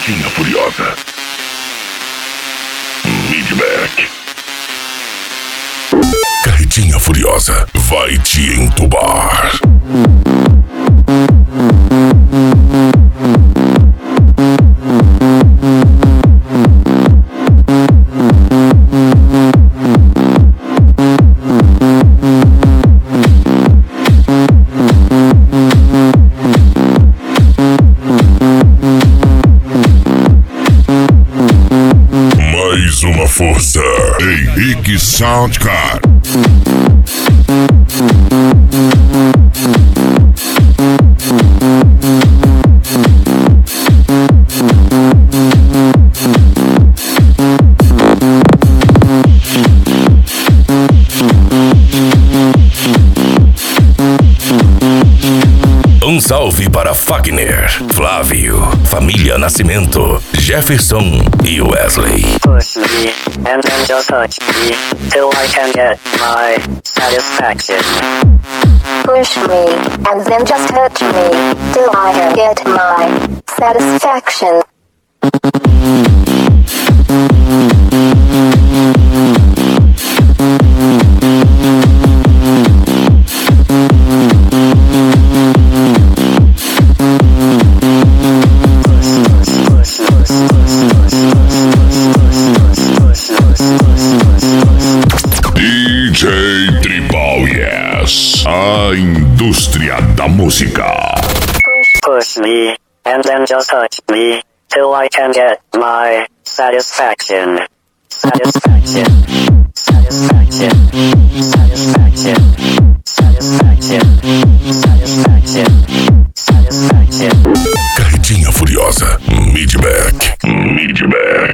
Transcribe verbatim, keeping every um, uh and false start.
Carretinha Furiosa. Midback. Carretinha Furiosa vai te entubar. Mais uma força, Henrique Soundcard. Um salve para Fagner, Flávio, Família Nascimento, Jefferson e Wesley. Push me, and then just touch me, till I can get my satisfaction. Push me, and then just touch me, till I can get my satisfaction. D J Tribal Yes, a indústria da música. Push me, and then just touch me, till I can get my satisfaction. Satisfaction. Satisfaction. Satisfaction. Satisfaction. Satisfaction. Satisfaction. Carretinha Furiosa, Midback. Midback.